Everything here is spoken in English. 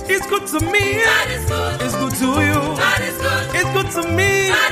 It's good to me. God is good. It's good to you. God is good. It's good to me.